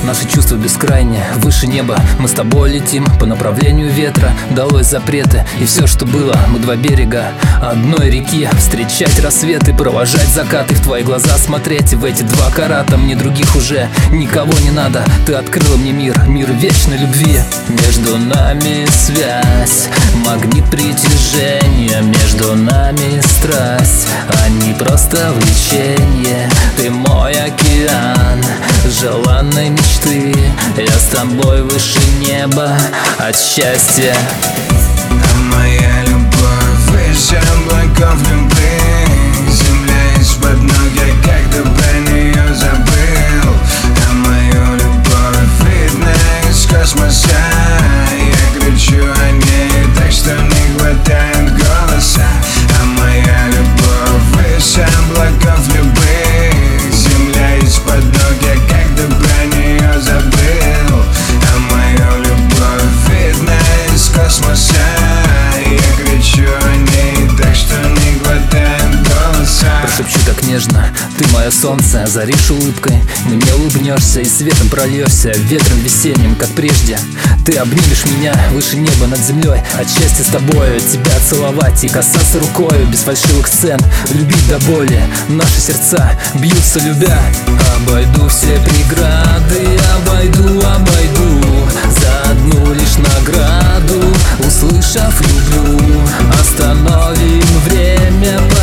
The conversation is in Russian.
Наши чувства бескрайние, выше неба. Мы с тобой летим по направлению ветра. Далось запреты и все, что было. Мы два берега одной реки. Встречать рассветы, провожать закаты, в твои глаза смотреть. И в эти 2 карата мне других уже никого не надо. Ты открыла мне мир, мир вечной любви. Между нами связь, магнит притяжения. Между нами страсть, а не просто влечение. Ты мой океан желанной мечты. Я с тобой выше неба от счастья. А моя любовь выше облаков любых. Земля из-под ног, я как-то про нее забыл. А мою любовь видно из космоса. Я кричу о ней так, что не хватает голоса. А моя любовь выше облаков любых. Земля из-под ног, я как-то про нее забыл. А мою любовь видно из космоса. Я кричу о ней так, что не хватает голоса. Прошепчу так нежно, ты мое солнце, озаришь улыбкой. Мне улыбнешься и светом прольешься, ветром весенним, как прежде. Ты обнимешь меня выше неба над землей. От счастья с тобою тебя целовать и касаться рукою, без фальшивых сцен, любить до боли. Наши сердца бьются любя. Обойду все преграды, обойду за одну лишь награду. Услышав люблю, остановим время.